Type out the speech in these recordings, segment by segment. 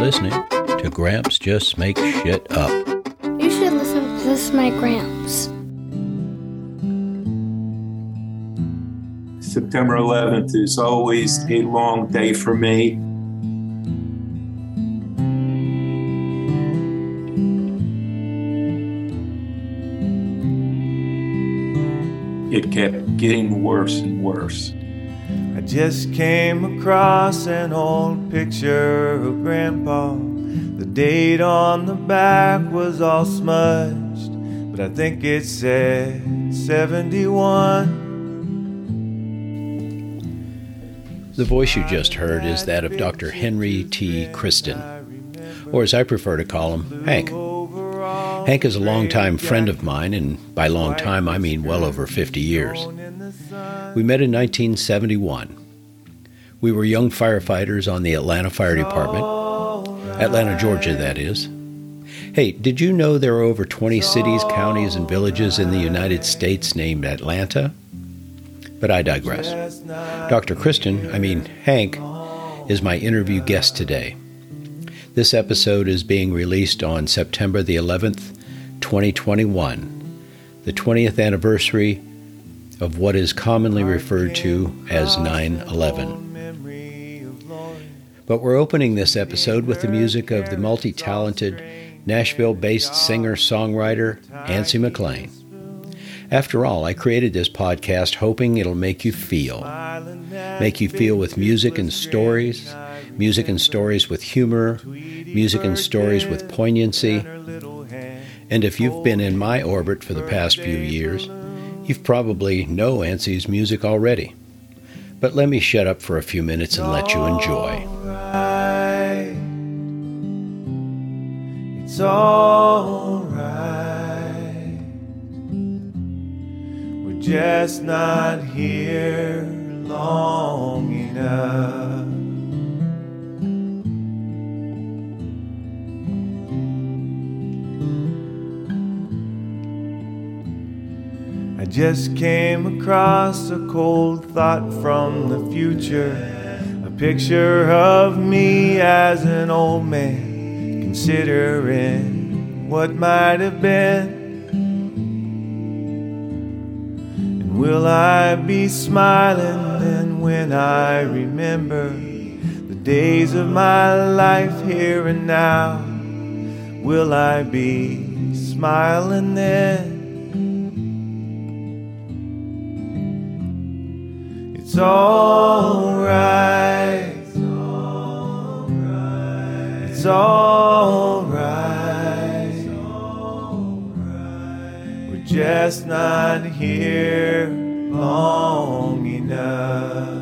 listening to Gramps Just Makes Shit Up. You should listen to This My Gramps. September 11th is always a long day for me. It kept getting worse and worse. I just came across an old picture of Grandpa. The date on the back was all smudged, but I think it said 71. The voice you just heard is that of Dr. Henry T. Kristen, or as I prefer to call him, Hank. Hank is a longtime friend of mine, and by long time I mean well over 50 years. We met in 1971. We were young firefighters on the Atlanta Fire Department. Atlanta, Georgia, that is. Hey, did you know there are over 20 cities, counties, and villages in the United States named Atlanta? But I digress. Dr. Hank, is my interview guest today. This episode is being released on September the 11th, 2021, the 20th anniversary of what is commonly referred to as 9/11. But we're opening this episode with the music of the multi-talented, Nashville-based singer-songwriter Antsy McLean. After all, I created this podcast hoping it'll make you feel with music and stories with humor, music and stories with poignancy. And if you've been in my orbit for the past few years, you've probably know Antsy's music already. But let me shut up for a few minutes and let you enjoy. It's all right. We're just not here long enough. I just came across a cold thought from the future, a picture of me as an old man, considering what might have been. And will I be smiling then when I remember the days of my life here and now? Will I be smiling then? It's all right. It's all right. It's all right. It's all right. We're just not here long enough.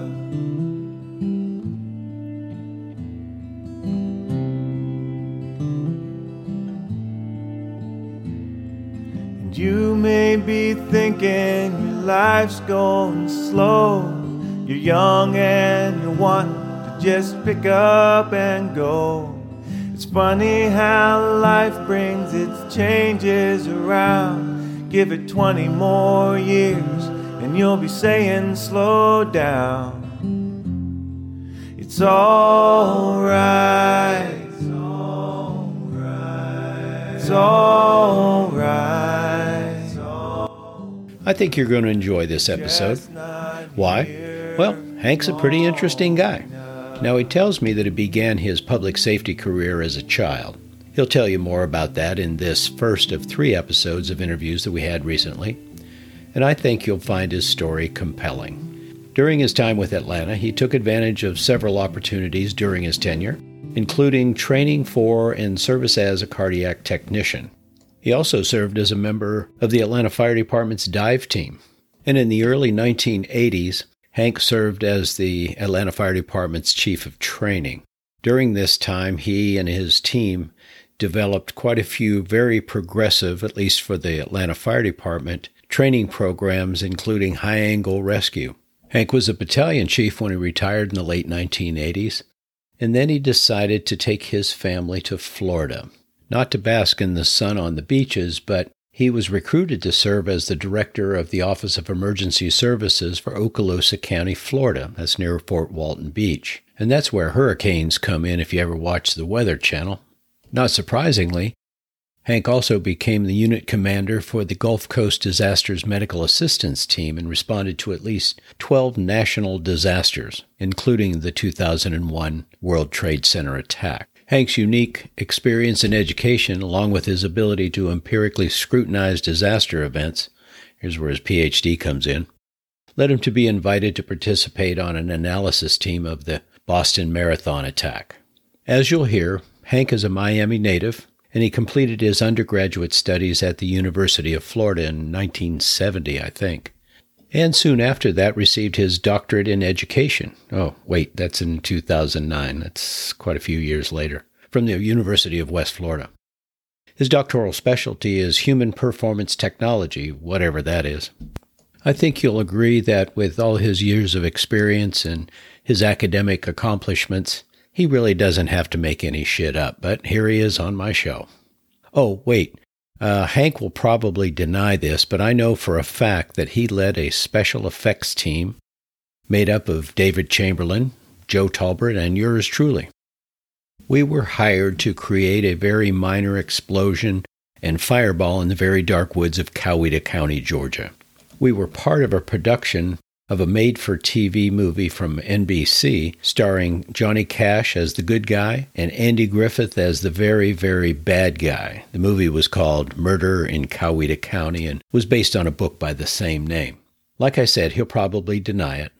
And you may be thinking your life's going slow. You're young and you want to just pick up and go. It's funny how life brings its changes around. Give it 20 more years and you'll be saying slow down. It's all right. It's all right. It's all right. I think you're going to enjoy this episode. Why? Well, Hank's a pretty interesting guy. Now, he tells me that he began his public safety career as a child. He'll tell you more about that in this first of 3 episodes of interviews that we had recently, and I think you'll find his story compelling. During his time with Atlanta, he took advantage of several opportunities during his tenure, including training for and service as a cardiac technician. He also served as a member of the Atlanta Fire Department's dive team, and in the early 1980s, Hank served as the Atlanta Fire Department's chief of training. During this time, he and his team developed quite a few very progressive, at least for the Atlanta Fire Department, training programs, including high-angle rescue. Hank was a battalion chief when he retired in the late 1980s, and then he decided to take his family to Florida, not to bask in the sun on the beaches, but He was recruited to serve as the director of the Office of Emergency Services for Okaloosa County, Florida. That's near Fort Walton Beach. And that's where hurricanes come in if you ever watch the Weather Channel. Not surprisingly, Hank also became the unit commander for the Gulf Coast Disasters Medical Assistance Team and responded to at least 12 national disasters, including the 2001 World Trade Center attack. Hank's unique experience in education, along with his ability to empirically scrutinize disaster events, here's where his PhD comes in, led him to be invited to participate on an analysis team of the Boston Marathon attack. As you'll hear, Hank is a Miami native, and he completed his undergraduate studies at the University of Florida in 1970, I think. And soon after that received his doctorate in education. Oh, wait, that's in 2009. That's quite a few years later, from the University of West Florida. His doctoral specialty is human performance technology, whatever that is. I think you'll agree that with all his years of experience and his academic accomplishments, he really doesn't have to make any shit up, but here he is on my show. Oh, wait. Hank will probably deny this, but I know for a fact that he led a special effects team made up of David Chamberlain, Joe Talbert, and yours truly. We were hired to create a very minor explosion and fireball in the very dark woods of Coweta County, Georgia. We were part of a production of a made-for-TV movie from NBC starring Johnny Cash as the good guy and Andy Griffith as the very, very bad guy. The movie was called Murder in Coweta County and was based on a book by the same name. Like I said, he'll probably deny it.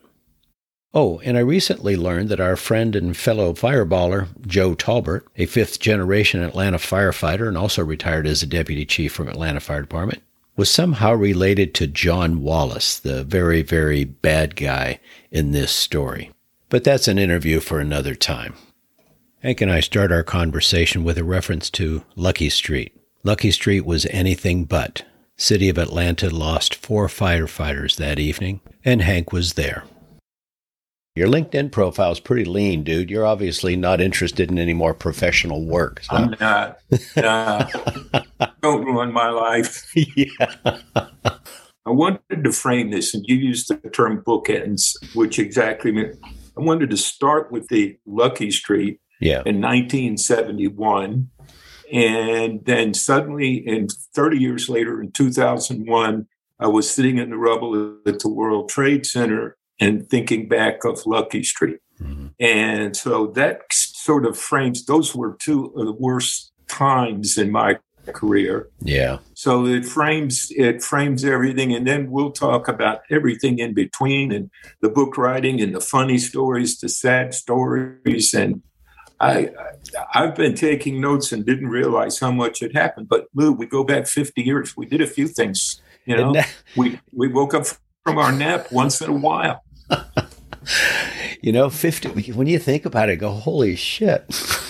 Oh, and I recently learned that our friend and fellow fireballer, Joe Talbert, a fifth-generation Atlanta firefighter and also retired as a deputy chief from Atlanta Fire Department, was somehow related to John Wallace, the very, very bad guy in this story. But that's an interview for another time. Hank and I start our conversation with a reference to Lucky Street. Lucky Street was anything but. City of Atlanta lost 4 firefighters that evening, and Hank was there. Your LinkedIn profile is pretty lean, dude. You're obviously not interested in any more professional work. So. I'm not. Don't ruin my life. Yeah. I wanted to frame this, and you used the term bookends, which exactly meant I wanted to start with the Lucky Street in 1971. And then suddenly, 30 years later, in 2001, I was sitting in the rubble at the World Trade Center and thinking back of Lucky Street. Mm-hmm. And so that sort of frames, those were 2 of the worst times in my career. Yeah. So it frames everything. And then we'll talk about everything in between and the book writing and the funny stories, the sad stories. And I've been taking notes and didn't realize how much had happened. But Lou, we go back 50 years. We did a few things, you know, we woke up from our nap once in a while. You know, 50, when you think about it, go, holy shit.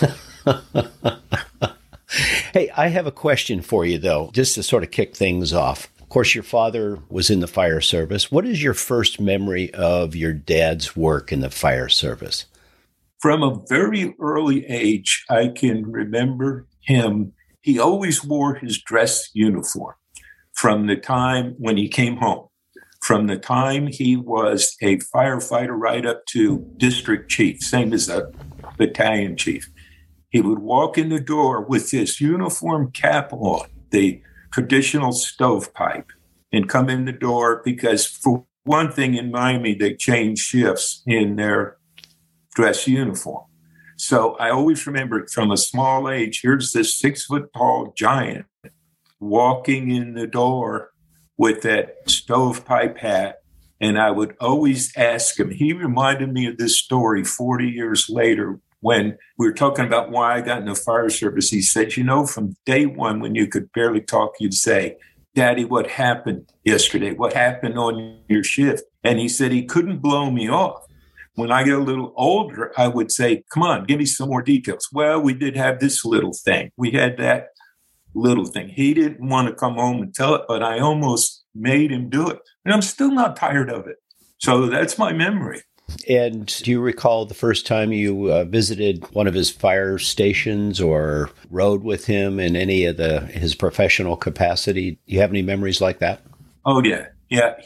Hey, I have a question for you, though, just to sort of kick things off. Of course, your father was in the fire service. What is your first memory of your dad's work in the fire service? From a very early age, I can remember him. He always wore his dress uniform from the time when he came home. From the time he was a firefighter right up to district chief, same as a battalion chief. He would walk in the door with this uniform cap on, the traditional stovepipe, and come in the door because, for one thing, in Miami, they change shifts in their dress uniform. So I always remember from a small age, here's this 6-foot-tall giant walking in the door with that stovepipe hat. And I would always ask him, he reminded me of this story 40 years later when we were talking about why I got in the fire service. He said, you know, from day one, when you could barely talk, you'd say, Daddy, what happened yesterday? What happened on your shift? And he said he couldn't blow me off. When I get a little older, I would say, come on, give me some more details. Well, we did have this little thing. We had that little thing. He didn't want to come home and tell it, but I almost made him do it. And I'm still not tired of it. So that's my memory. And do you recall the first time you visited one of his fire stations or rode with him in any of his professional capacity? Do you have any memories like that? Oh, yeah. Yeah.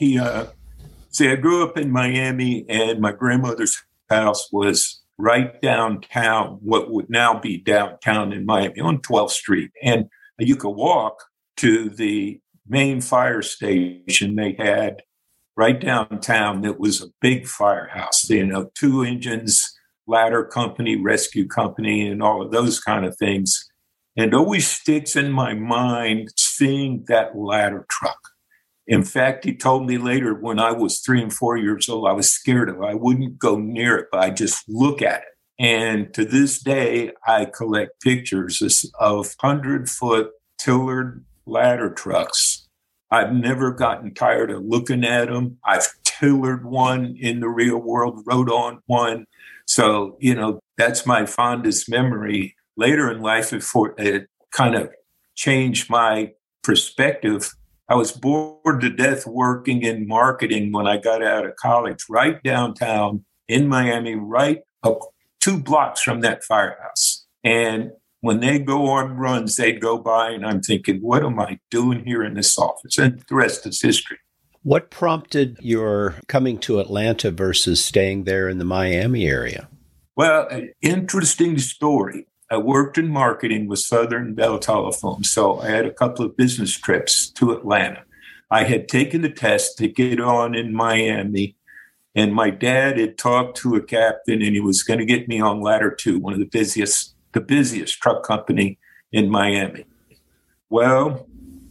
I grew up in Miami, and my grandmother's house was right downtown, what would now be downtown in Miami, on 12th Street. And you could walk to the main fire station they had right downtown. That was a big firehouse, 2 engines, ladder company, rescue company, and all of those kind of things. And it always sticks in my mind seeing that ladder truck. In fact, he told me later when I was 3 and 4 years old, I was scared of it. I wouldn't go near it, but I just look at it. And to this day, I collect pictures of 100-foot tillered ladder trucks. I've never gotten tired of looking at them. I've tillered one in the real world, rode on one. So, that's my fondest memory. Later in life, it kind of changed my perspective. I was bored to death working in marketing when I got out of college, right downtown in Miami, right up 2 blocks from that firehouse. And when they go on runs, they'd go by, and I'm thinking, what am I doing here in this office? And the rest is history. What prompted your coming to Atlanta versus staying there in the Miami area? Well, an interesting story. I worked in marketing with Southern Bell Telephone, so I had a couple of business trips to Atlanta. I had taken the test to get on in Miami, and my dad had talked to a captain, and he was going to get me on Ladder 2, one of the busiest truck company in Miami. Well,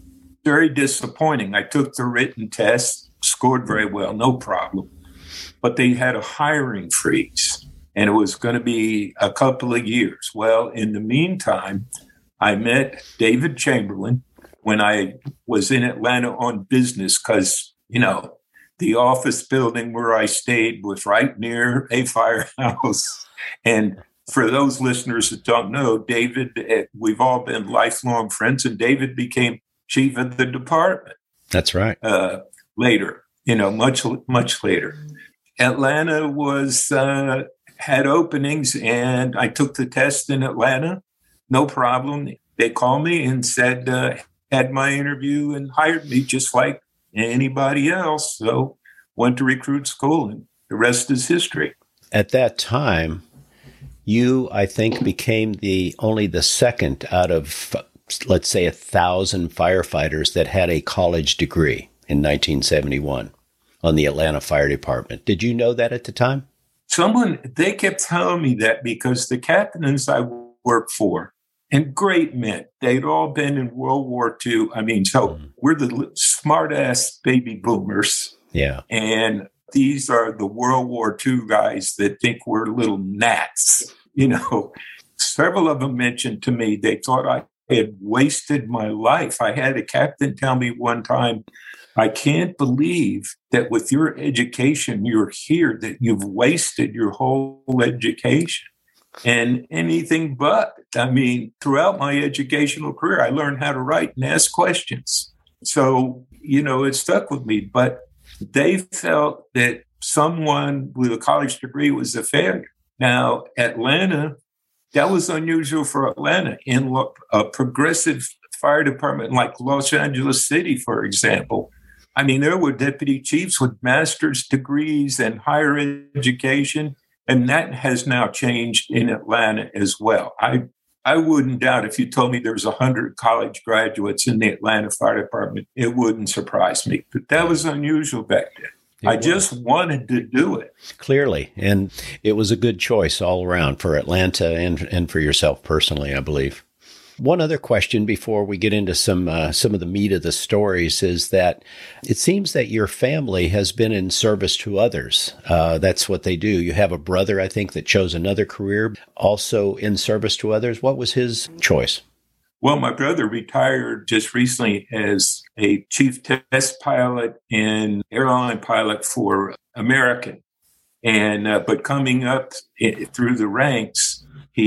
very disappointing. I took the written test, scored very well, no problem. But they had a hiring freeze, and it was going to be a couple of years. Well, in the meantime, I met David Chamberlain when I was in Atlanta on business because, the office building where I stayed was right near a firehouse. And for those listeners that don't know, David, we've all been lifelong friends, and David became chief of the department. That's right. Later, much later. Atlanta had openings, and I took the test in Atlanta. No problem. They called me and said, had my interview and hired me just like anybody else. So went to recruit school, and the rest is history. At that time, you, I think, became only the second out of, let's say, 1,000 firefighters that had a college degree in 1971 on the Atlanta Fire Department. Did you know that at the time? They kept telling me that because the captains I worked for, and great men, they'd all been in World War II. We're the smart-ass baby boomers. Yeah. And these are the World War II guys that think we're little gnats. Several of them mentioned to me they thought I had wasted my life. I had a captain tell me one time, I can't believe that with your education, you're here, that you've wasted your whole education. And anything but. Throughout my educational career, I learned how to write and ask questions. So, it stuck with me. But they felt that someone with a college degree was a failure. Now, Atlanta, that was unusual for Atlanta. In a progressive fire department like Los Angeles City, for example, there were deputy chiefs with master's degrees and higher education, and that has now changed in Atlanta as well. I wouldn't doubt if you told me there's 100 college graduates in the Atlanta Fire Department, it wouldn't surprise me. But that was unusual back then. I just wanted to do it. Clearly. And it was a good choice all around for Atlanta and for yourself personally, I believe. One other question before we get into some of the meat of the stories is that it seems that your family has been in service to others. That's what they do. You have a brother, I think, that chose another career, also in service to others. What was his choice? Well, my brother retired just recently as a chief test pilot and airline pilot for American. And but coming up through the ranks,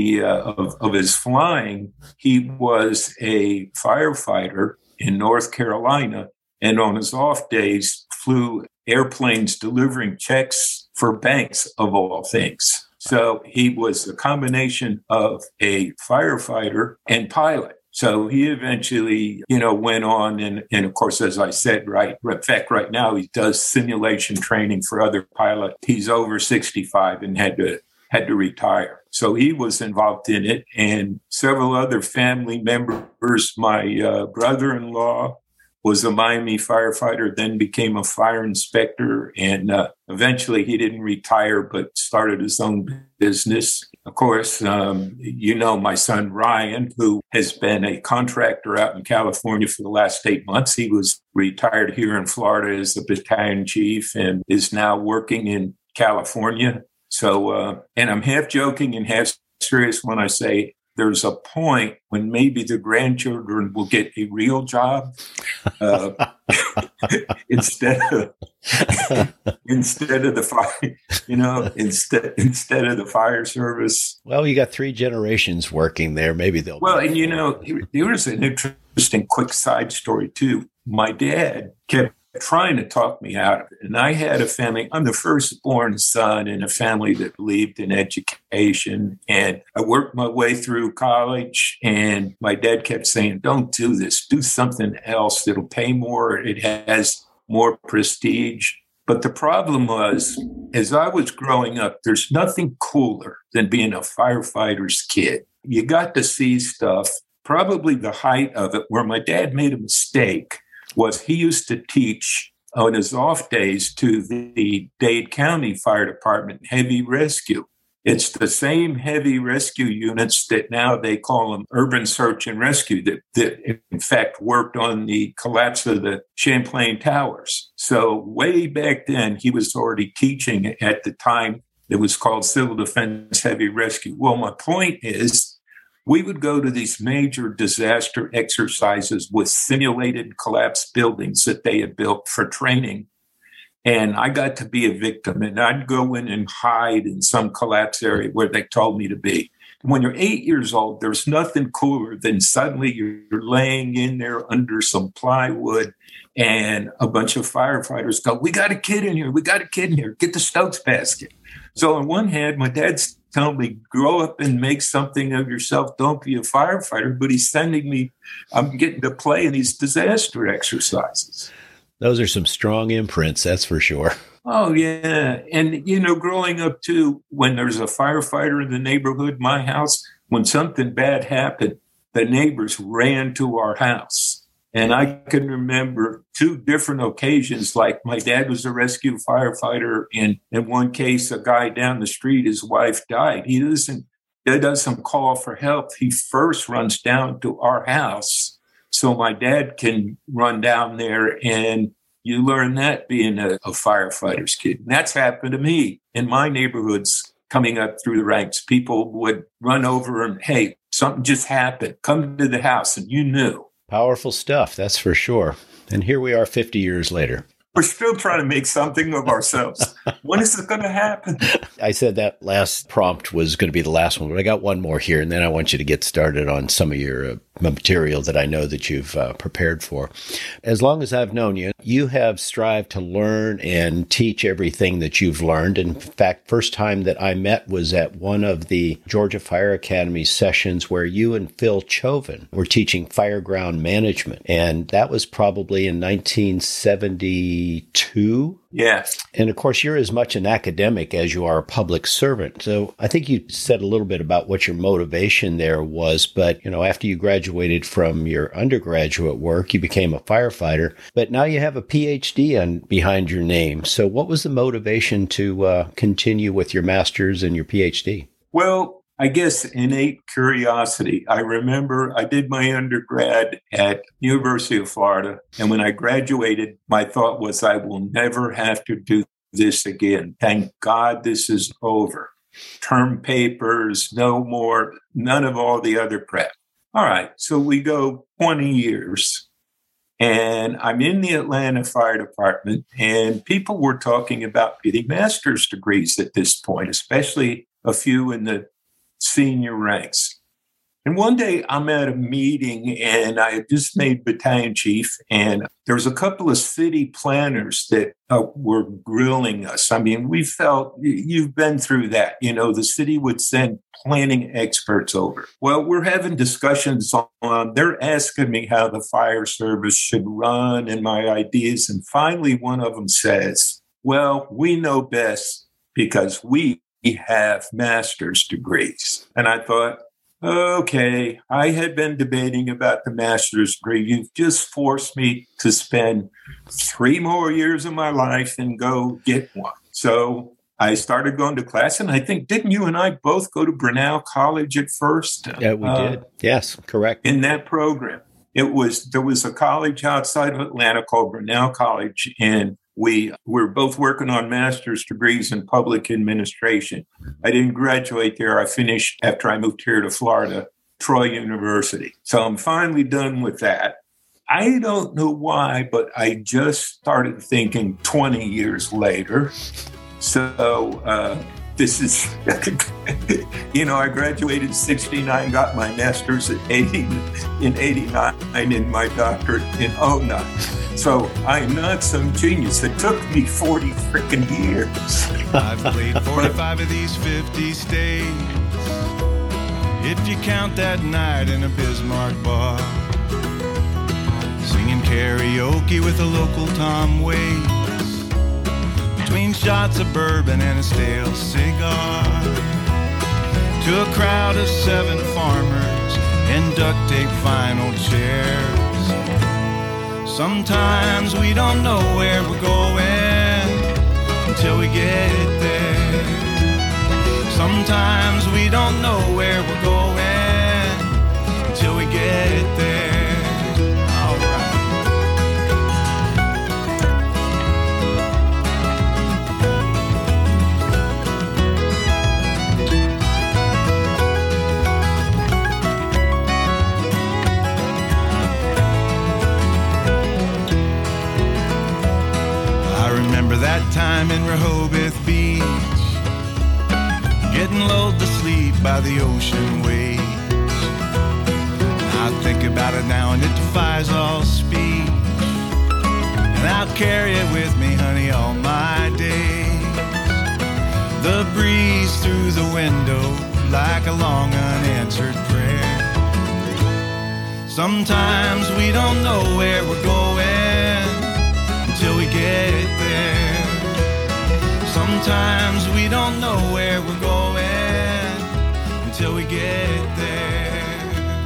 of his flying, he was a firefighter in North Carolina, and on his off days flew airplanes delivering checks for banks, of all things. So he was a combination of a firefighter and pilot. So he eventually, went on and of course, as I said, in fact, right now he does simulation training for other pilots. He's over 65 and had to retire. So he was involved in it, and several other family members. My brother-in-law was a Miami firefighter, then became a fire inspector, and eventually he didn't retire, but started his own business. Of course, my son Ryan, who has been a contractor out in California for the last 8 months. He was retired here in Florida as a battalion chief and is now working in California. So, and I'm half joking and half serious when I say there's a point when maybe the grandchildren will get a real job instead of the fire, instead of the fire service. Well, you got 3 generations working there. Maybe they'll. Well, and here's an interesting quick side story too. My dad kept trying to talk me out of it. And I had a family. I'm the firstborn son in a family that believed in education. And I worked my way through college. And my dad kept saying, don't do this. Do something else. It'll pay more. It has more prestige. But the problem was, as I was growing up, there's nothing cooler than being a firefighter's kid. You got to see stuff. Probably the height of it, where my dad made a mistake, was he used to teach on his off days to the Dade County Fire Department heavy rescue. It's the same heavy rescue units that now they call them urban search and rescue that in fact worked on the collapse of the Champlain Towers. So way back then, he was already teaching at the time. It was called Civil Defense Heavy Rescue. Well, my point is, we would go to these major disaster exercises with simulated collapsed buildings that they had built for training. And I got to be a victim, and I'd go in and hide in some collapse area where they told me to be. When you're 8 years old, there's nothing cooler than suddenly you're laying in there under some plywood and a bunch of firefighters go, we got a kid in here. We got a kid in here. Get the Stokes basket. So on one hand, my dad's telling me, grow up and make something of yourself. Don't be a firefighter. But he's sending me, I'm getting to play in these disaster exercises. Those are some strong imprints, that's for sure. Oh, yeah. And, growing up, too, when there's a firefighter in the neighborhood, my house, when something bad happened, the neighbors ran to our house. And I can remember 2 different occasions, like my dad was a rescue firefighter. And in one case, a guy down the street, his wife died. He doesn't call for help. He first runs down to our house so my dad can run down there. And you learn that being a firefighter's kid. And that's happened to me in my neighborhoods coming up through the ranks. People would run over and, hey, something just happened. Come to the house. And you knew. Powerful stuff, that's for sure. And here we are 50 years later. We're still trying to make something of ourselves. When is it going to happen? I said that last prompt was going to be the last one, but I got one more here, and then I want you to get started on some of your material that I know that you've prepared for. As long as I've known you, you have strived to learn and teach everything that you've learned. In fact, first time that I met was at one of the Georgia Fire Academy sessions where you and Phil Chauvin were teaching fireground management. And that was probably in 1972. Yes. And of course, you're as much an academic as you are a public servant. So I think you said a little bit about what your motivation there was. But, after you graduated from your undergraduate work, you became a firefighter. But now you have a PhD behind your name. So what was the motivation to continue with your master's and your PhD? Well, I guess innate curiosity. I remember I did my undergrad at University of Florida. And when I graduated, my thought was I will never have to do this again. Thank God this is over. Term papers, no more, none of all the other crap. All right. So we go 20 years. And I'm in the Atlanta Fire Department. And people were talking about getting master's degrees at this point, especially a few in the senior ranks. And one day I'm at a meeting and I had just made battalion chief, and there was a couple of city planners that were grilling us. I mean, we felt you've been through that. The city would send planning experts over. Well, we're having discussions on, they're asking me how the fire service should run and my ideas. And finally, one of them says, well, we know best because we have master's degrees. And I thought, okay, I had been debating about the master's degree. You've just forced me to spend 3 more years of my life and go get one. So I started going to class, and I think, didn't you and I both go to Grinnell College at first? Yeah, we did. Yes, correct. In that program. There was a college outside of Atlanta called Grinnell College, and we were both working on master's degrees in public administration. I didn't graduate there. I finished after I moved here to Florida, Troy University. So I'm finally done with that. I don't know why, but I just started thinking 20 years later. So this is, I graduated in 69, got my master's in 89, and my doctorate in 09. So I'm not some genius. It took me 40 freaking years. I've played 45 of these 50 states, if you count that night in a Bismarck bar, singing karaoke with a local Tom Waits, between shots of bourbon and a stale cigar, to a crowd of 7 farmers in duct tape vinyl chairs. Sometimes we don't know where we're going until we get there. Sometimes we don't know where we're going until we get there. All right. That time in Rehoboth Beach, getting lulled to sleep by the ocean waves. I think about it now and it defies all speech, and I'll carry it with me, honey, all my days. The breeze through the window like a long unanswered prayer. Sometimes we don't know where we're going until we get there. Sometimes we don't know where we're going until we get there.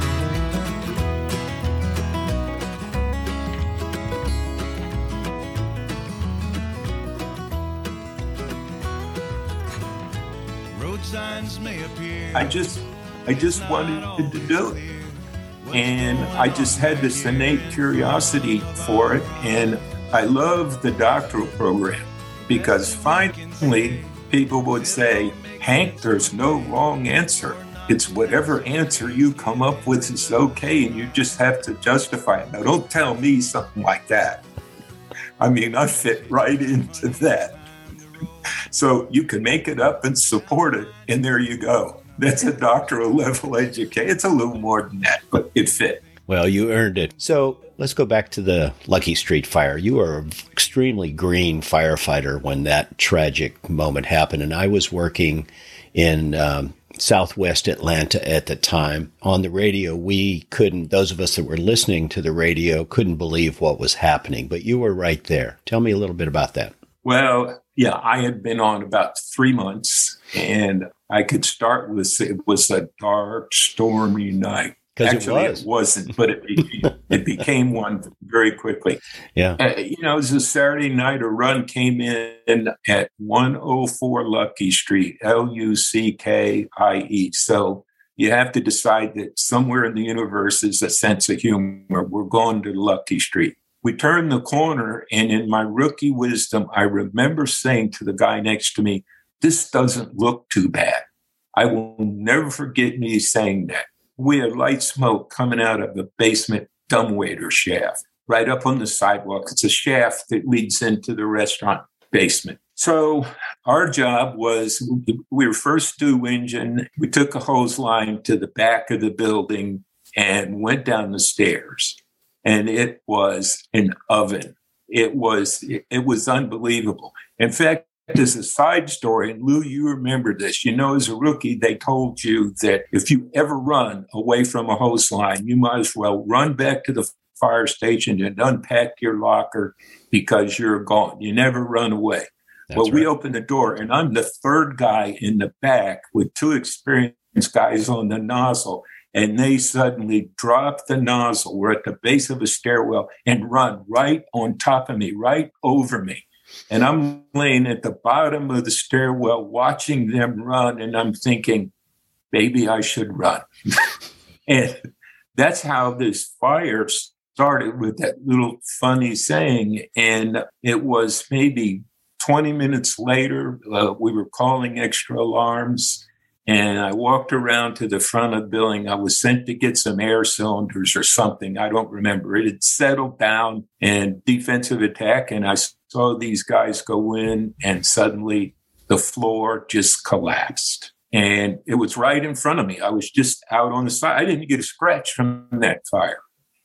Road signs may appear. I just wanted to do it. And I just had this innate curiosity for it. And I love the doctoral program, because finally people would say, Hank, there's no wrong answer. It's whatever answer you come up with is okay, and you just have to justify it. Now, don't tell me something like that. I mean, I fit right into that. So you can make it up and support it, and there you go. That's a doctoral level education. It's a little more than that, but it fit. Well, you earned it. So let's go back to the Lucky Street fire. You were an extremely green firefighter when that tragic moment happened. And I was working in Southwest Atlanta at the time. On the radio, those of us that were listening to the radio couldn't believe what was happening. But you were right there. Tell me a little bit about that. Well, yeah, I had been on about 3 months, and I could start with, it was a dark, stormy night. Actually, it wasn't, but it became one very quickly. Yeah. It was a Saturday night. A run came in at 104 Lucky Street, Luckie. So you have to decide that somewhere in the universe is a sense of humor. We're going to Lucky Street. We turned the corner, and in my rookie wisdom, I remember saying to the guy next to me, "This doesn't look too bad." I will never forget me saying that. We had light smoke coming out of the basement dumbwaiter shaft right up on the sidewalk. It's a shaft that leads into the restaurant basement. So our job was, we were first due engine. We took a hose line to the back of the building and went down the stairs. And it was an oven. It was unbelievable. In fact, as a side story, and Lou, you remember this, as a rookie, they told you that if you ever run away from a hose line, you might as well run back to the fire station and unpack your locker because you're gone. You never run away. Well, we opened the door, and I'm the third guy in the back with two experienced guys on the nozzle, and they suddenly drop the nozzle. We're at the base of a stairwell and run right on top of me, right over me. And I'm laying at the bottom of the stairwell watching them run, and I'm thinking, maybe I should run. And that's how this fire started, with that little funny saying. And it was maybe 20 minutes later, we were calling extra alarms, and I walked around to the front of the building. I was sent to get some air cylinders or something. I don't remember. It had settled down and defensive attack, and I saw these guys go in, and suddenly the floor just collapsed. And it was right in front of me. I was just out on the side. I didn't get a scratch from that fire.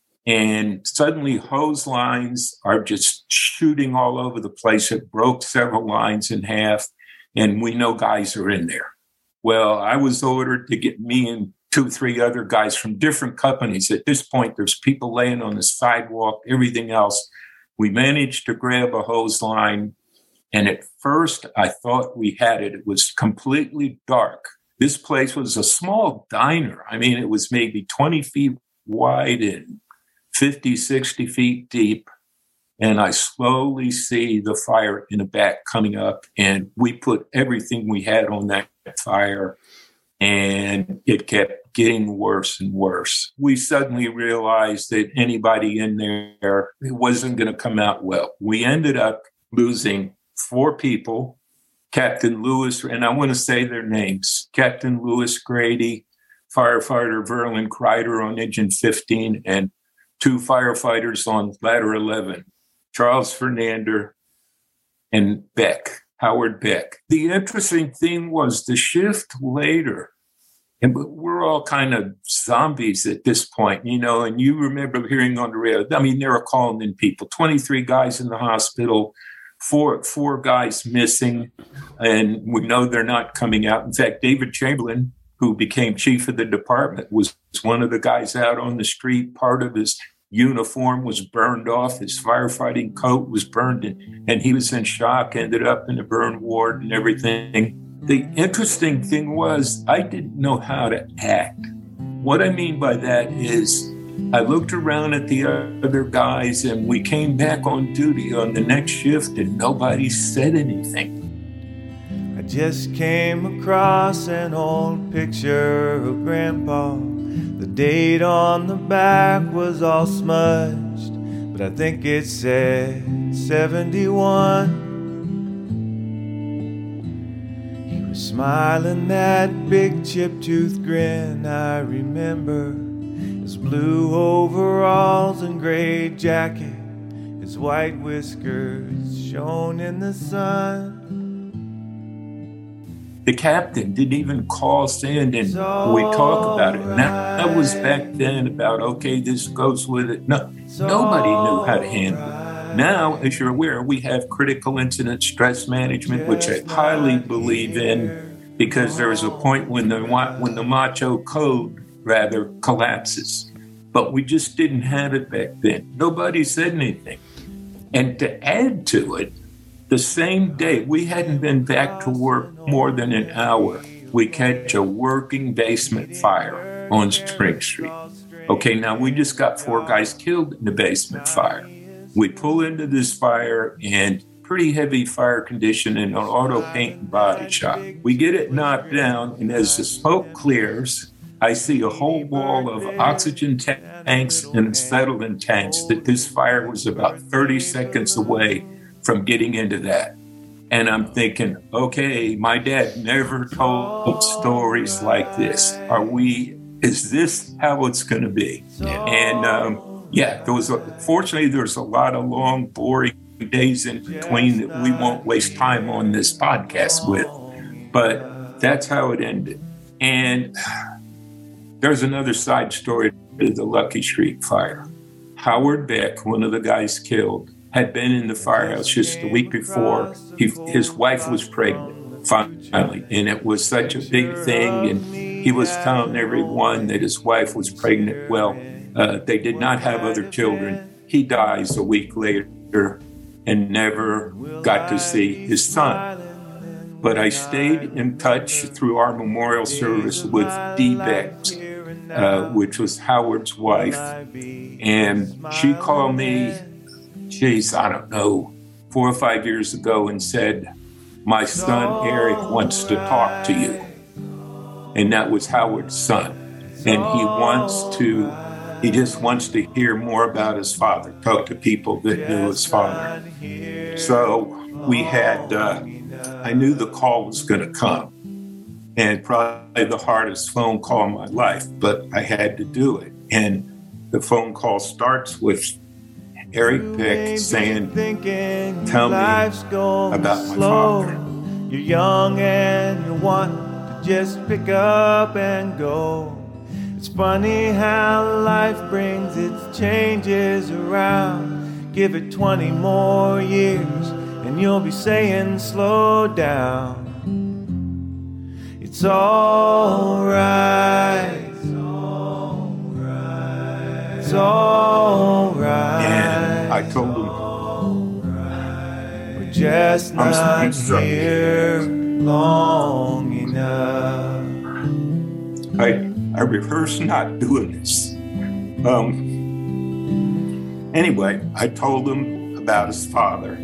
And suddenly hose lines are just shooting all over the place. It broke several lines in half, and we know guys are in there. Well, I was ordered to get me and 2-3 other guys from different companies. At this point, there's people laying on the sidewalk, everything else. We managed to grab a hose line, and at first I thought we had it. It was completely dark. This place was a small diner. I mean, it was maybe 20 feet wide and 50, 60 feet deep. And I slowly see the fire in the back coming up, and we put everything we had on that fire, and it kept getting worse and worse. We suddenly realized that anybody in there, it wasn't going to come out well. We ended up losing 4 people, Captain Lewis, and I want to say their names, Captain Lewis Grady, firefighter Verlin Kreider on engine 15, and 2 firefighters on ladder 11, Charles Fernander and Howard Beck. The interesting thing was the shift later, and we're all kind of zombies at this point, and you remember hearing on the radio, I mean, they were calling in people, 23 guys in the hospital, four guys missing, and we know they're not coming out. In fact, David Chamberlain, who became chief of the department, was one of the guys out on the street. Part of his uniform was burned off. His firefighting coat was burned, and he was in shock, ended up in the burn ward and everything. The interesting thing was I didn't know how to act. What I mean by that is I looked around at the other guys, and we came back on duty on the next shift, and nobody said anything. I just came across an old picture of Grandpa. The date on the back was all smudged, but I think it said 71. He was smiling that big chip-toothed grin I remember. His blue overalls and gray jacket, his white whiskers shone in the sun. The captain didn't even call us in, and we talk about it. Now, that was back then about, okay, this goes with it. No, nobody knew how to handle it. Now, as you're aware, we have critical incident stress management, which I highly believe in, because there is a point when the macho code rather collapses. But we just didn't have it back then. Nobody said anything. And to add to it, the same day, we hadn't been back to work more than an hour, we catch a working basement fire on Spring Street. Okay, now we just got 4 guys killed in the basement fire. We pull into this fire, and pretty heavy fire condition in an auto paint and body shop. We get it knocked down, and as the smoke clears, I see a whole wall of oxygen tanks and acetylene tanks that this fire was about 30 seconds away from getting into that. And I'm thinking, okay, my dad never told stories like this. Is this how it's going to be? Yeah. And fortunately, there's a lot of long, boring days in between that we won't waste time on this podcast with. But that's how it ended. And there's another side story to the Lucky Street fire. Howard Beck, one of the guys killed, had been in the firehouse just the week before. His wife was pregnant, finally, and it was such a big thing. And he was telling everyone that his wife was pregnant. Well, they did not have other children. He dies a week later and never got to see his son. But I stayed in touch through our memorial service with Dee Beck, which was Howard's wife. And she called me, I don't know, 4 or 5 years ago and said, "My son Eric wants to talk to you." And that was Howard's son. And he just wants to hear more about his father, talk to people that knew his father. So we had, I knew the call was going to come, and probably the hardest phone call in my life, but I had to do it. And the phone call starts with Eric Beck saying, "Tell me about my father." You're young and you want to just pick up and go. It's funny how life brings its changes around. Give it 20 more years and you'll be saying, "Slow down. It's all right. It's all right." And I told him, "We're just not here long enough." I rehearsed not doing this. Anyway, I told him about his father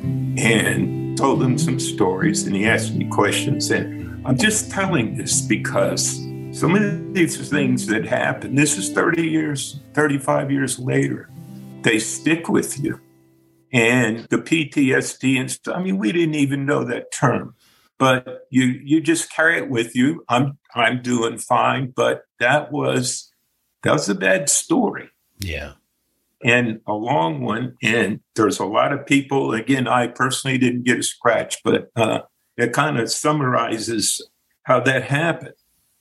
and told him some stories, and he asked me questions. And I'm just telling this because some of these things that happen, this is 30 years, 35 years later, they stick with you. And the PTSD and stuff, I mean, we didn't even know that term. But you just carry it with you. I'm doing fine, but that was a bad story. Yeah. And a long one. And there's a lot of people, again, I personally didn't get a scratch, but it kind of summarizes how that happened.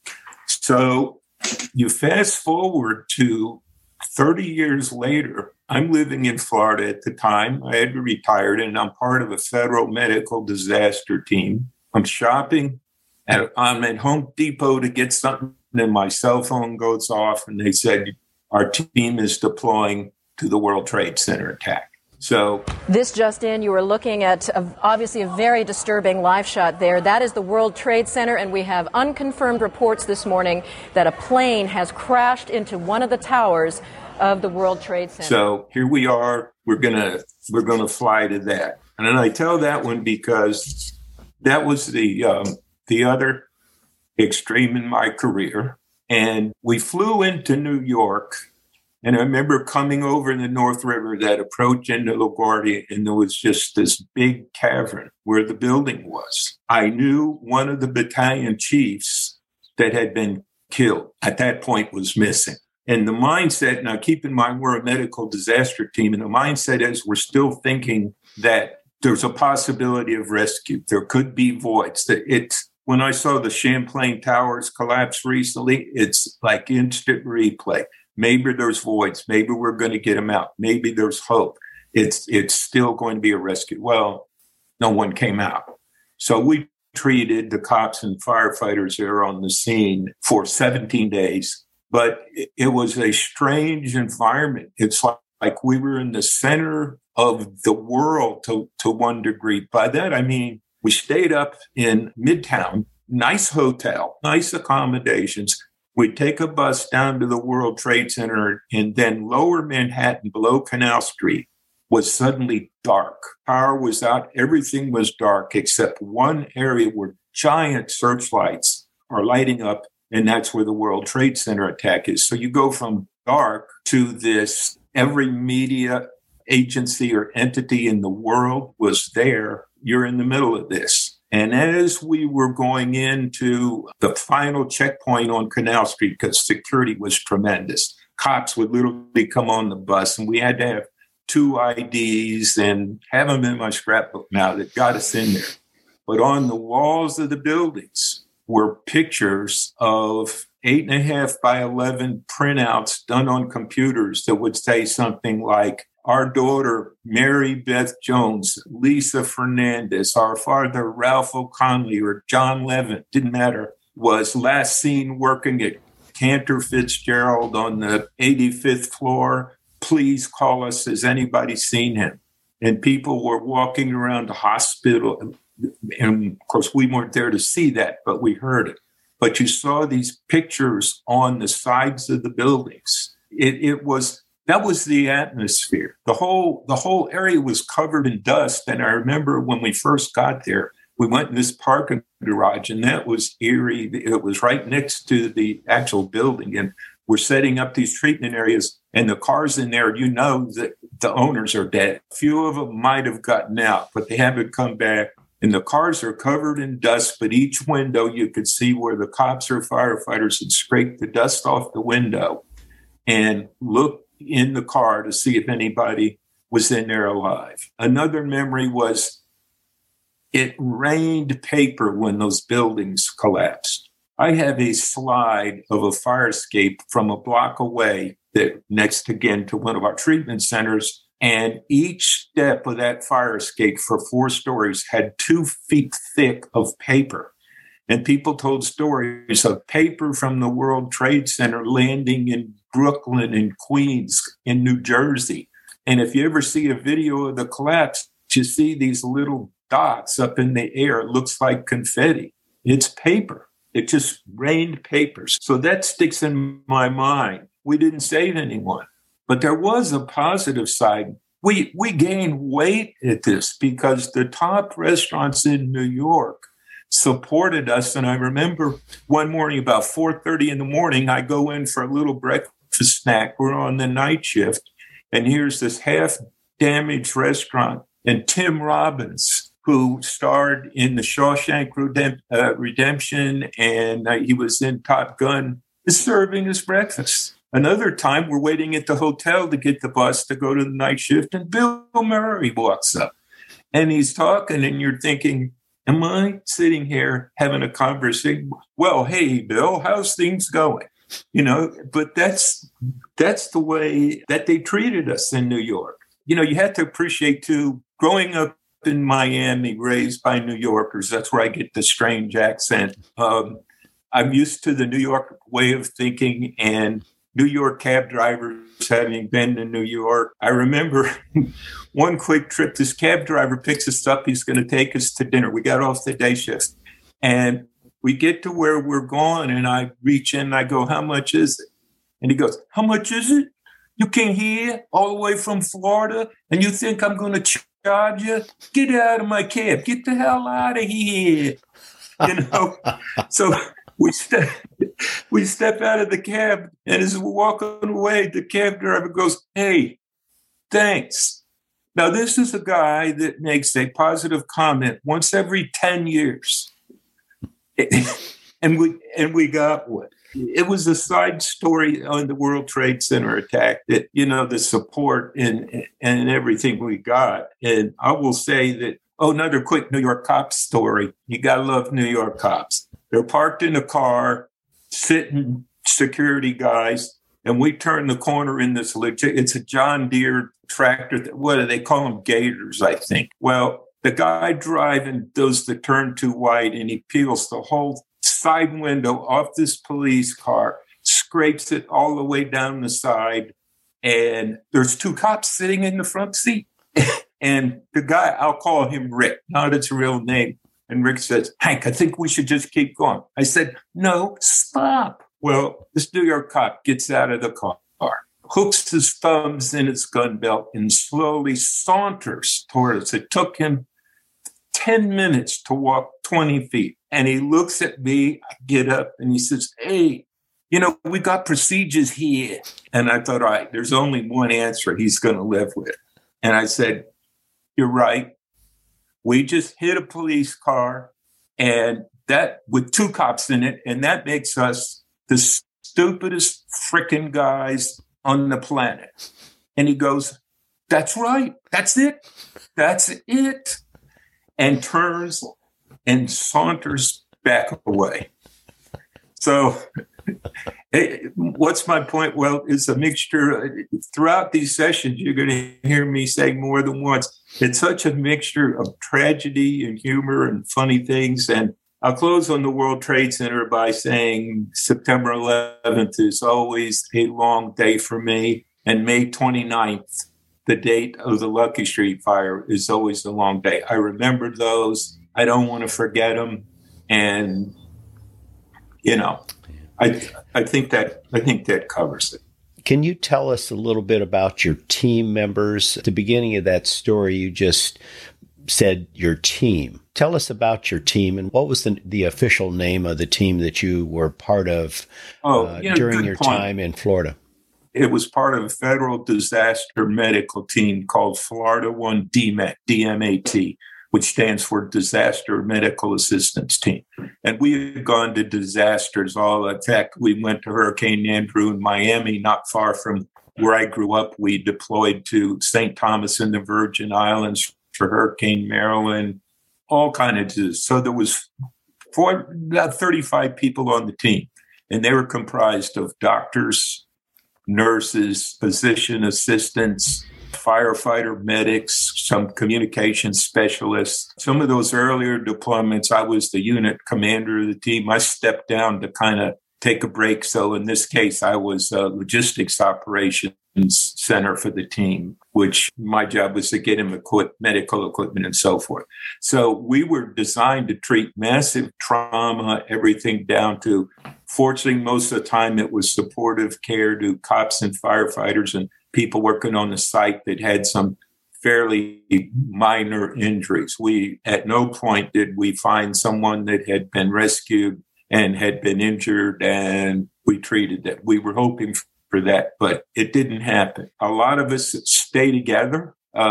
So you fast forward to 30 years later, I'm living in Florida at the time. I had retired, and I'm part of a federal medical disaster team. I'm shopping. I'm at Home Depot to get something, and my cell phone goes off, and they said, "Our team is deploying to the World Trade Center attack." So this just in, you were looking at obviously a very disturbing live shot there. That is the World Trade Center, and we have unconfirmed reports this morning that a plane has crashed into one of the towers of the World Trade Center. So here we are. We're gonna fly to that, and then I tell that one because that was the other extreme in my career. And we flew into New York. And I remember coming over in the North River, that approach into LaGuardia, and there was just this big cavern where the building was. I knew one of the battalion chiefs that had been killed at that point was missing. And the mindset, now keep in mind, we're a medical disaster team, and the mindset is we're still thinking that there's a possibility of rescue. There could be voids. When I saw the Champlain Towers collapse recently, it's like instant replay. Maybe there's voids. Maybe we're going to get them out. Maybe there's hope. It's still going to be a rescue. Well, no one came out. So we treated the cops and firefighters there on the scene for 17 days. But it was a strange environment. It's like we were in the center of the world to one degree. By that, I mean, we stayed up in Midtown, nice hotel, nice accommodations. We'd take a bus down to the World Trade Center, and then lower Manhattan, below Canal Street, was suddenly dark. Power was out. Everything was dark except one area where giant searchlights are lighting up, and that's where the World Trade Center attack is. So you go from dark to this, every media agency or entity in the world was there. You're in the middle of this. And as we were going into the final checkpoint on Canal Street, because security was tremendous, cops would literally come on the bus, and we had to have 2 IDs and have them in my scrapbook now that got us in there. But on the walls of the buildings were pictures of 8.5 by 11 printouts done on computers that would say something like, our daughter, Mary Beth Jones, Lisa Fernandez, our father, Ralph O'Conley, or John Levin, didn't matter, was last seen working at Cantor Fitzgerald on the 85th floor. Please call us. Has anybody seen him? And people were walking around the hospital. And of course, we weren't there to see that, but we heard it. But you saw these pictures on the sides of the buildings. That was the atmosphere. The whole area was covered in dust. And I remember when we first got there, we went in this parking garage, and that was eerie. It was right next to the actual building. And we're setting up these treatment areas, and the cars in there, you know that the owners are dead. A few of them might have gotten out, but they haven't come back. And the cars are covered in dust, but each window you could see where the cops or firefighters had scraped the dust off the window and looked in the car to see if anybody was in there alive. Another memory was it rained paper when those buildings collapsed. I have a slide of a fire escape from a block away that next again to one of our treatment centers. And each step of that fire escape for 4 stories had 2 feet thick of paper. And people told stories of paper from the World Trade Center landing in Brooklyn and Queens in New Jersey. And if you ever see a video of the collapse, you see these little dots up in the air. It looks like confetti. It's paper. It just rained papers. So that sticks in my mind. We didn't save anyone. But there was a positive side. We gained weight at this because the top restaurants in New York supported us. And I remember one morning about 4:30 in the morning, I go in for a little breakfast snack. We're on the night shift. And here's this half-damaged restaurant. And Tim Robbins, who starred in the Shawshank Redemption, and he was in Top Gun, is serving us breakfast. Another time, we're waiting at the hotel to get the bus to go to the night shift, and Bill Murray walks up. And he's talking, and you're thinking, am I sitting here having a conversation? Well, hey, Bill, how's things going? You know, but that's the way that they treated us in New York. You know, you had to appreciate, too, growing up in Miami, raised by New Yorkers, that's where I get the strange accent. I'm used to the New York way of thinking, and New York cab drivers having been to New York. I remember one quick trip, this cab driver picks us up. He's going to take us to dinner. We got off the day shift, and we get to where we're going, and I reach in and I go, how much is it? And he goes, how much is it? You came here all the way from Florida, and you think I'm going to charge you? Get out of my cab. Get the hell out of here. You know? So we step out of the cab, and as we're walking away, the cab driver goes, hey, thanks. Now, this is a guy that makes a positive comment once every 10 years. And we got one. It was a side story on the World Trade Center attack that, you know, the support and everything we got. And I will say that, another quick New York cops story. You got to love New York cops. They're parked in a car, sitting security guys, and we turn the corner in this it's a John Deere tractor. What do they call them? Gators, I think. Well, the guy driving does the turn too wide, and he peels the whole side window off this police car, scrapes it all the way down the side, and there's 2 cops sitting in the front seat. And the guy, I'll call him Rick, not his real name. And Rick says, Hank, I think we should just keep going. I said, no, stop. Well, this New York cop gets out of the car, hooks his thumbs in his gun belt, and slowly saunters toward us. It took him 10 minutes to walk 20 feet. And he looks at me, I get up, and he says, hey, you know, we got procedures here. And I thought, all right, there's only one answer he's going to live with. And I said, you're right. We just hit a police car, and that with 2 cops in it, and that makes us the stupidest freaking guys on the planet. And he goes, That's right. That's it. That's it. And turns and saunters back away. So what's my point? Well, it's a mixture. Throughout these sessions, you're going to hear me say more than once, it's such a mixture of tragedy and humor and funny things. And I'll close on the World Trade Center by saying September 11th is always a long day for me. And May 29th, the date of the Lucky Street fire, is always a long day. I remember those. I don't want to forget them. And, I think that covers it. Can you tell us a little bit about your team members? At the beginning of that story, you just said your team. Tell us about your team and what was the official name of the team that you were part of during your time in Florida? It was part of a federal disaster medical team called Florida 1 DMAT, DMAT, which stands for Disaster Medical Assistance Team. And we had gone to disasters all. In fact, we went to Hurricane Andrew in Miami, not far from where I grew up. We deployed to St. Thomas in the Virgin Islands for Hurricane Marilyn, all kinds of disasters. So there was about 35 people on the team, and they were comprised of doctors, nurses, physician assistants, firefighter medics, some communication specialists. Some of those earlier deployments, I was the unit commander of the team. I stepped down to kind of take a break. So in this case, I was logistics operations center for the team, which my job was to get him medical equipment and so forth. So we were designed to treat massive trauma, everything down to, fortunately, most of the time it was supportive care to cops and firefighters and people working on the site that had some fairly minor injuries. We, at no point did we find someone that had been rescued and had been injured and we treated them. We were hoping for that, but it didn't happen. A lot of us stay together.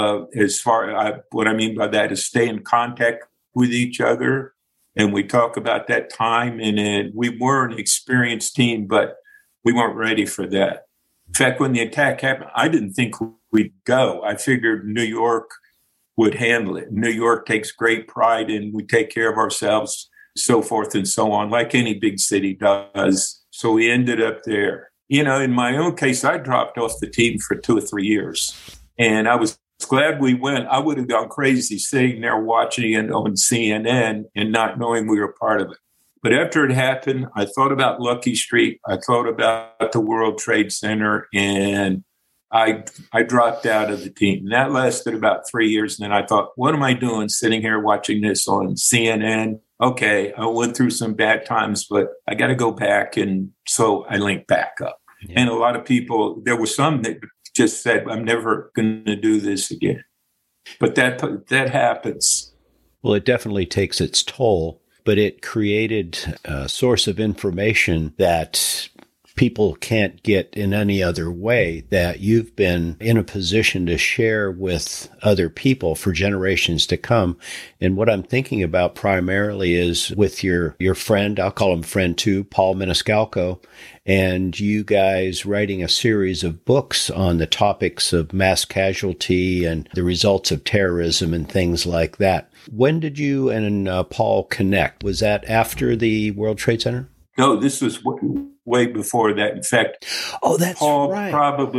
What I mean by that is stay in contact with each other. And we talk about that time. And we were an experienced team, but we weren't ready for that. In fact, when the attack happened, I didn't think we'd go. I figured New York would handle it. New York takes great pride in we take care of ourselves, so forth and so on, like any big city does. So we ended up there. In my own case, I dropped off the team for 2 or 3 years. And I was glad we went. I would have gone crazy sitting there watching it on CNN and not knowing we were part of it. But after it happened, I thought about Lucky Street. I thought about the World Trade Center, and I dropped out of the team. And that lasted about 3 years. And then I thought, what am I doing sitting here watching this on CNN? Okay, I went through some bad times, but I got to go back. And so I linked back up. Yeah. And a lot of people, there were some that just said, I'm never going to do this again. But that happens. Well, it definitely takes its toll, but it created a source of information that people can't get in any other way, that you've been in a position to share with other people for generations to come. And what I'm thinking about primarily is with your friend, I'll call him friend too, Paul Maniscalco, and you guys writing a series of books on the topics of mass casualty and the results of terrorism and things like that. When did you and Paul connect? Was that after the World Trade Center? No, this was way before that. In fact, that's Paul right.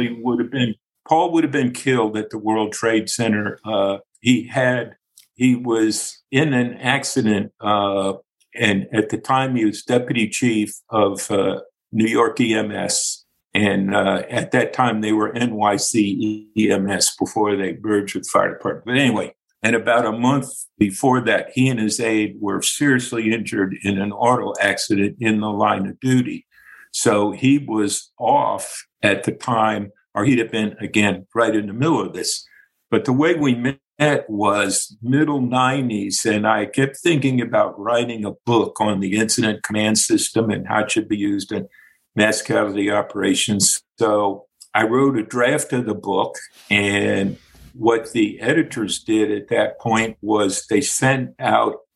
Paul would have been killed at the World Trade Center. He was in an accident, and at the time he was deputy chief of New York EMS, and at that time they were NYC EMS before they merged with fire department. But anyway. And about a month before that, he and his aide were seriously injured in an auto accident in the line of duty. So he was off at the time, or he'd have been, again, right in the middle of this. But the way we met was middle 90s, and I kept thinking about writing a book on the incident command system and how it should be used in mass casualty operations. So I wrote a draft of the book, and what the editors did at that point was they sent out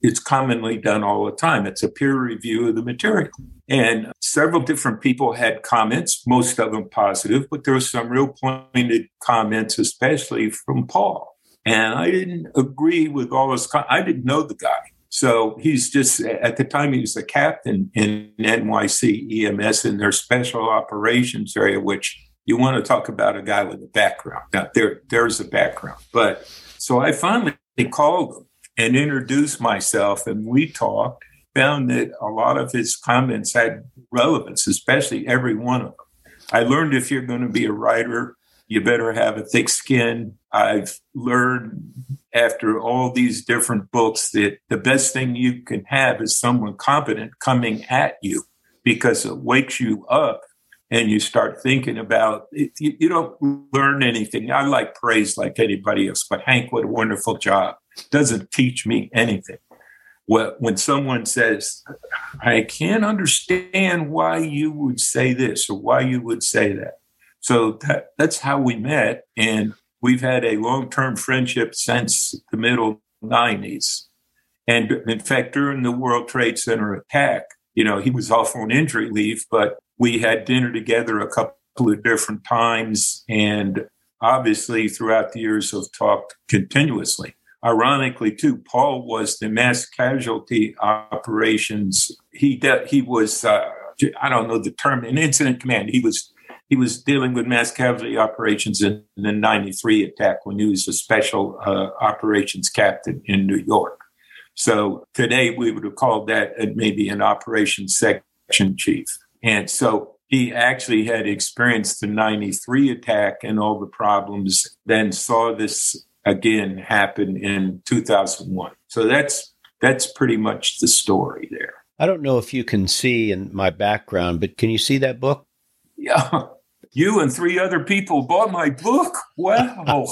it's commonly done all the time. It's a peer review of the material. And several different people had comments, most of them positive, but there were some real pointed comments, especially from Paul. And I didn't agree with all his I didn't know the guy. So he's just, at the time, he was a captain in NYC EMS in their special operations area, which you want to talk about a guy with a background. Now, there's a background. But so I finally called him and introduced myself, and we talked, found that a lot of his comments had relevance, especially every one of them. I learned if you're going to be a writer, you better have a thick skin. I've learned after all these different books that the best thing you can have is someone competent coming at you, because it wakes you up and you start thinking about it. You don't learn anything. I like praise like anybody else, but Hank, what a wonderful job. Doesn't teach me anything. Well, when someone says, I can't understand why you would say this or why you would say that. So that's how we met. And we've had a long-term friendship since the middle 90s. And in fact, during the World Trade Center attack, he was off on injury leave, but we had dinner together a couple of different times. And obviously, throughout the years, have talked continuously. Ironically, too, Paul was the mass casualty operations. He was, I don't know the term, in incident command. He was dealing with mass casualty operations in the 93 attack when he was a special operations captain in New York. So today we would have called that maybe an operations section chief. And so he actually had experienced the 93 attack and all the problems, then saw this again happen in 2001. So that's pretty much the story there. I don't know if you can see in my background, but can you see that book? Yeah. You and 3 other people bought my book? Wow.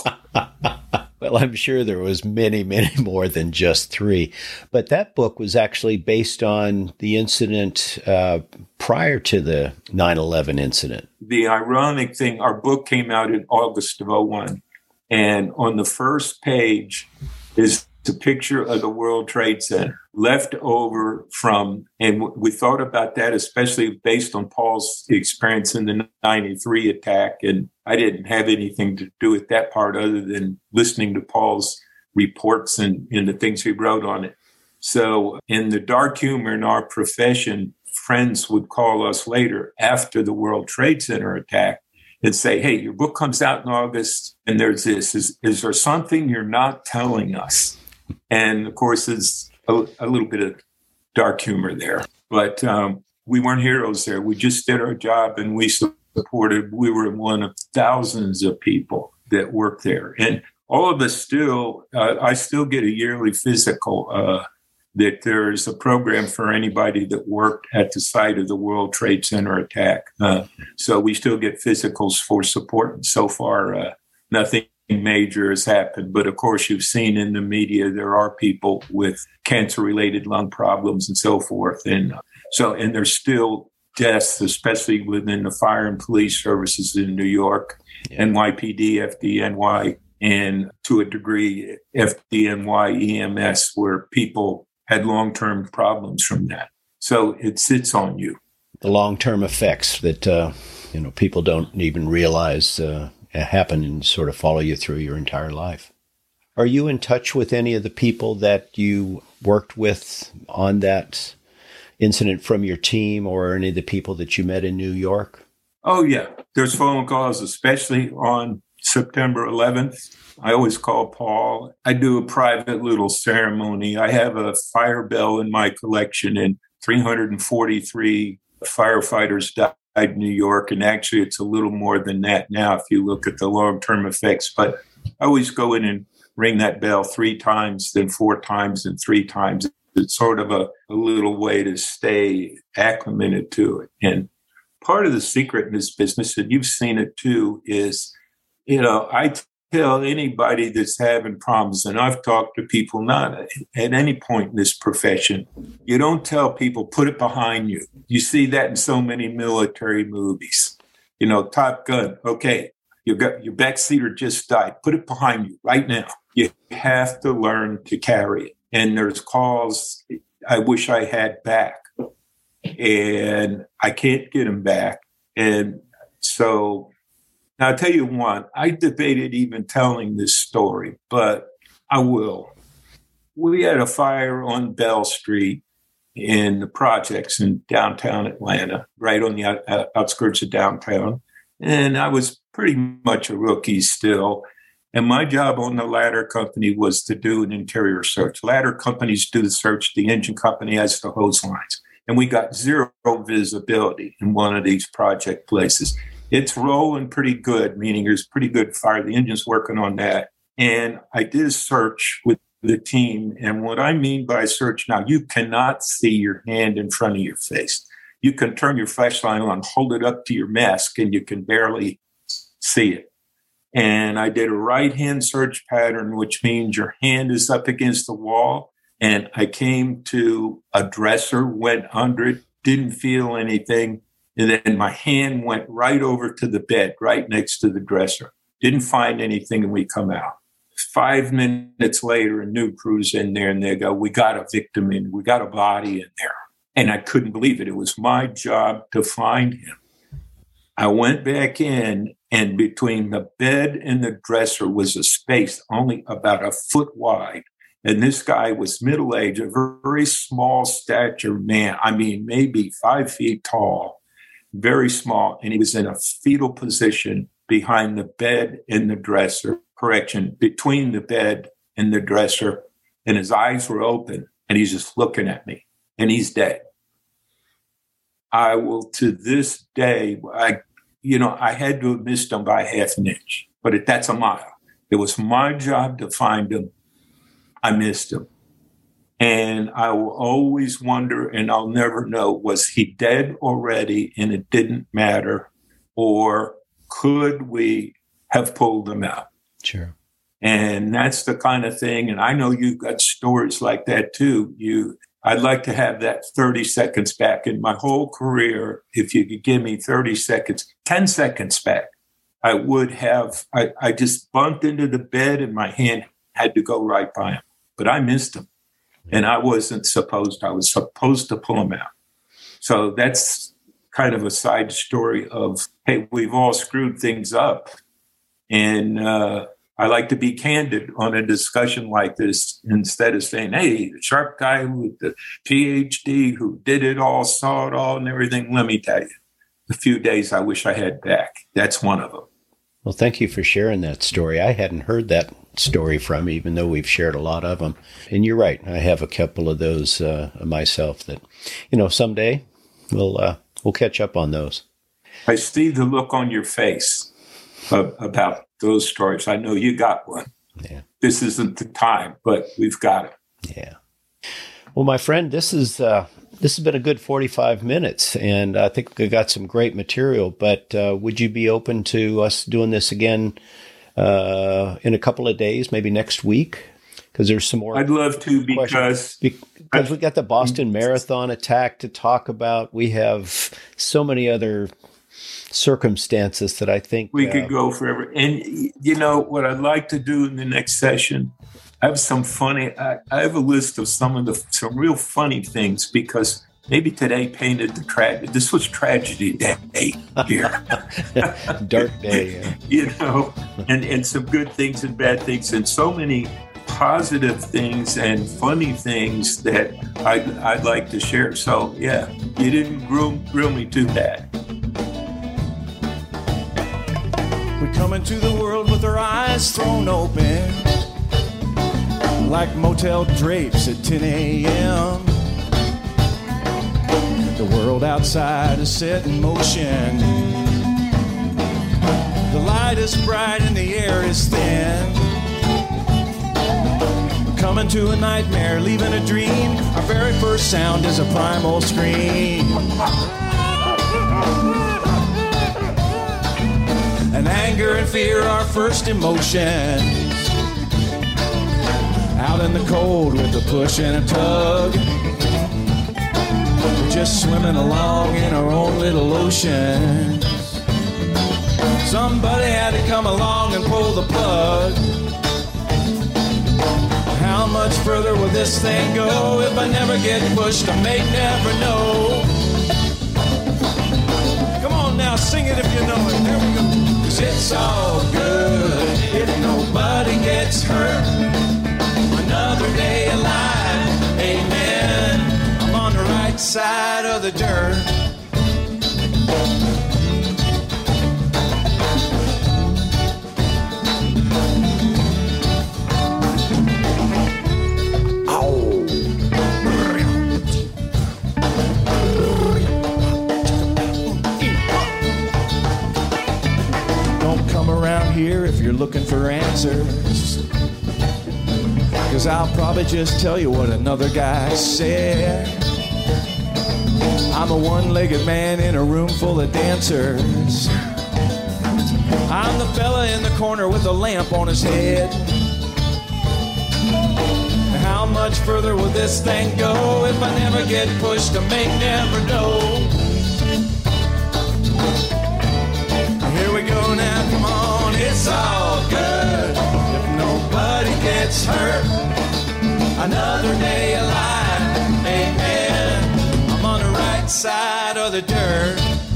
Well, I'm sure there was many, many more than just 3. But that book was actually based on the incident prior to the 9/11 incident. The ironic thing, our book came out in August of 2001. And on the first page is the picture of the World Trade Center left over from, and we thought about that, especially based on Paul's experience in the 93 attack. And I didn't have anything to do with that part other than listening to Paul's reports and the things he wrote on it. So in the dark humor in our profession, friends would call us later after the World Trade Center attack and say, hey, your book comes out in August and there's this. Is there something you're not telling us? And of course, there's a little bit of dark humor there. But we weren't heroes there. We just did our job and we we were one of thousands of people that worked there. And all of us still, I still get a yearly physical that there's a program for anybody that worked at the site of the World Trade Center attack. So we still get physicals for support. And so far, nothing major has happened. But of course, you've seen in the media, there are people with cancer-related lung problems and so forth. And there's still deaths, especially within the fire and police services in New York, NYPD, FDNY, and to a degree, FDNY EMS, where people had long-term problems from that. So it sits on you. The long-term effects that, people don't even realize happen and sort of follow you through your entire life. Are you in touch with any of the people that you worked with on that incident from your team, or any of the people that you met in New York? Oh, yeah. There's phone calls, especially on September 11th. I always call Paul. I do a private little ceremony. I have a fire bell in my collection, and 343 firefighters died in New York. And actually, it's a little more than that now if you look at the long-term effects. But I always go in and ring that bell 3 times, then 4 times, and 3 times. It's sort of a little way to stay acclimated to it. And part of the secret in this business, and you've seen it too, is, I tell anybody that's having problems, and I've talked to people not at any point in this profession, you don't tell people, put it behind you. You see that in so many military movies. Top Gun, okay, your backseater just died. Put it behind you right now. You have to learn to carry it. and there's calls I wish I had back, and I can't get them back. And so now I'll tell you one, I debated even telling this story, but I will. We had a fire on Bell Street in the projects in downtown Atlanta, right on the outskirts of downtown. And I was pretty much a rookie still. And my job on the ladder company was to do an interior search. Ladder companies do the search. The engine company has the hose lines. And we got zero visibility in one of these project places. It's rolling pretty good, meaning there's pretty good fire. The engine's working on that. And I did a search with the team. And what I mean by search now, you cannot see your hand in front of your face. You can turn your flashlight on, hold it up to your mask, and you can barely see it. And I did a right-hand search pattern, which means your hand is up against the wall. And I came to a dresser, went under it, didn't feel anything. And then my hand went right over to the bed, right next to the dresser. Didn't find anything, and we come out. 5 minutes later, a new crew's in there, and they go, we got a victim in, we got a body in there. And I couldn't believe it. It was my job to find him. I went back in, and between the bed and the dresser was a space only about a foot wide. And this guy was middle-aged, a very small stature man. I mean, maybe 5 feet tall, very small. And he was in a fetal position behind the bed and the dresser. Correction, between the bed and the dresser. And his eyes were open, and he's just looking at me. And he's dead. I will, to this day, I had to have missed him by half an inch, but that's a mile. It was my job to find him. I missed him. And I will always wonder, and I'll never know, was he dead already and it didn't matter? Or could we have pulled him out? Sure. And that's the kind of thing. And I know you've got stories like that too. I'd like to have that 30 seconds back in my whole career. If you could give me 30 seconds, 10 seconds back, I would have. I just bumped into the bed and my hand had to go right by him, but I missed him. And I was supposed to pull him out. So that's kind of a side story of, hey, we've all screwed things up. And I like to be candid on a discussion like this instead of saying, hey, the sharp guy with the PhD who did it all, saw it all and everything. Let me tell you, the few days I wish I had back. That's one of them. Well, thank you for sharing that story. I hadn't heard that story from, even though we've shared a lot of them. And you're right. I have a couple of those myself that, someday we'll catch up on those. I see the look on your face about those stories. I know you got one. Yeah. This isn't the time, but we've got it. Yeah. Well, my friend, this has been a good 45 minutes, and I think we got some great material, but would you be open to us doing this again in a couple of days, maybe next week? Because there's some more. I'd love to, because we got the Boston Marathon attack to talk about. We have so many other circumstances that I think we could go forever. And what I'd like to do in the next session, I have some funny. I have a list of some real funny things, because maybe today painted the tragedy. This was tragedy day here, dark day. Yeah. And some good things and bad things, and so many positive things and funny things that I'd like to share. So yeah, you didn't grill me too bad. We come into the world with our eyes thrown open, like motel drapes at 10 a.m. The world outside is set in motion. The light is bright and the air is thin. We're coming to a nightmare, leaving a dream. Our very first sound is a primal scream. And anger and fear are first emotions. Out in the cold with a push and a tug. We're just swimming along in our own little ocean. Somebody had to come along and pull the plug. How much further will this thing go? If I never get pushed, I may never know. Come on now, sing it if you know it. There we go. 'Cause it's all good if nobody gets hurt. Another day alive, amen. I'm on the right side of the dirt. Around here if you're looking for answers, 'cause I'll probably just tell you what another guy said. I'm a one-legged man in a room full of dancers. I'm the fella in the corner with a lamp on his head. How much further will this thing go? If I never get pushed, I may never know. Here we go now, come on, it's all good if nobody gets hurt. Another day alive, amen. I'm on the right side of the dirt.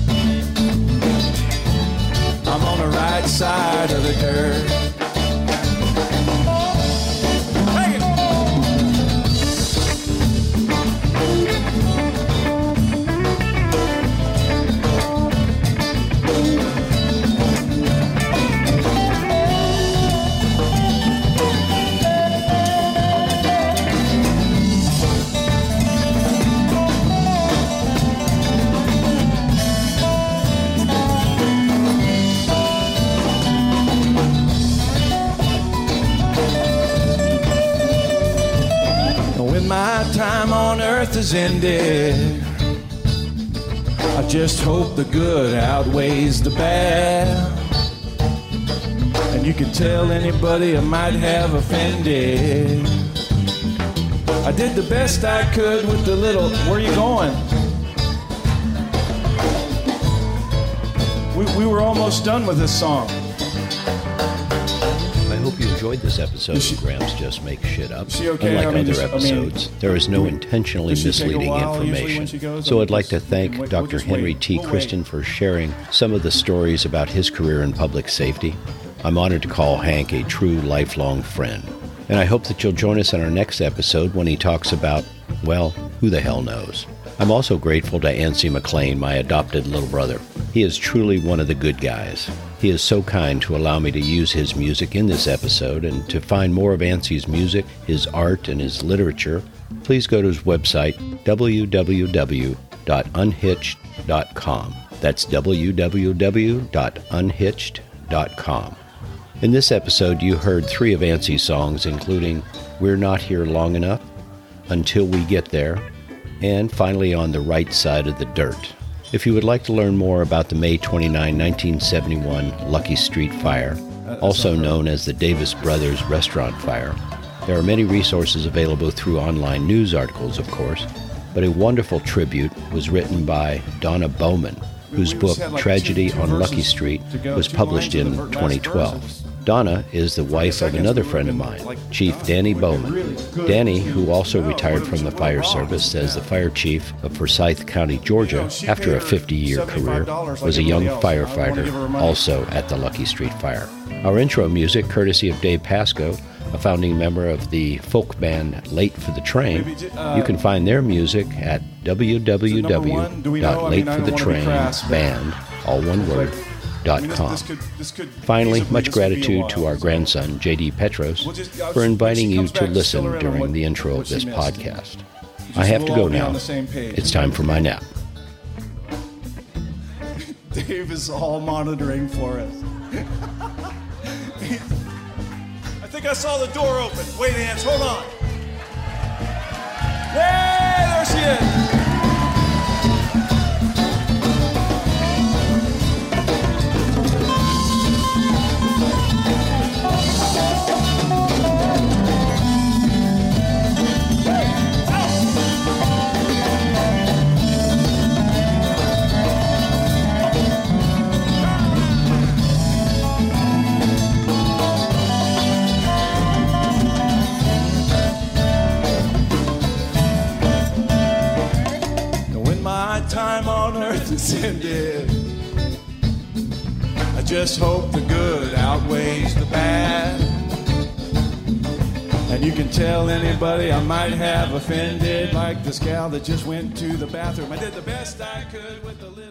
I'm on the right side of the dirt. My time on earth is ended. I just hope the good outweighs the bad. And you can tell anybody I might have offended. I did the best I could with the little... Where are you going? We were almost done with this song. I hope you enjoyed this episode of Gramps Just Make Shit Up. Okay? Unlike other episodes, there is no intentionally misleading information. So I'd like to thank Dr. Henry T. Christian for sharing some of the stories about his career in public safety. I'm honored to call Hank a true lifelong friend. And I hope that you'll join us on our next episode when he talks about, well, who the hell knows. I'm also grateful to Ancy McLean, my adopted little brother. He is truly one of the good guys. He is so kind to allow me to use his music in this episode, and to find more of Ancy's music, his art, and his literature, please go to his website, www.unhitched.com. That's www.unhitched.com. In this episode, you heard 3 of Ancy's songs, including We're Not Here Long Enough, Until We Get There, and finally On the Right Side of the Dirt. If you would like to learn more about the May 29, 1971 Lucky Street Fire, also known as the Davis Brothers Restaurant Fire, there are many resources available through online news articles, of course, but a wonderful tribute was written by Donna Bowman, whose book Tragedy on Lucky Street was published in 2012. Donna is the wife of another friend of mine, Chief Danny Bowman. Danny, who also retired from the fire service as the fire chief of Forsyth County, Georgia, after a 50-year career, was a young firefighter also at the Lucky Street Fire. Our intro music, courtesy of Dave Pasco, a founding member of the folk band Late for the Train. You can find their music at www.lateforthetrainband, all one word, .com. Finally, much gratitude to our grandson, J.D. Petros, for inviting you to listen during the intro of this podcast. I have to go now. It's time for my nap. Dave is all monitoring for us. I think I saw the door open. Wait, Ants, hold on. Hey, there she is. on earth has ended. I just hope the good outweighs the bad. And you can tell anybody I might have offended, like this gal that just went to the bathroom. I did the best I could with the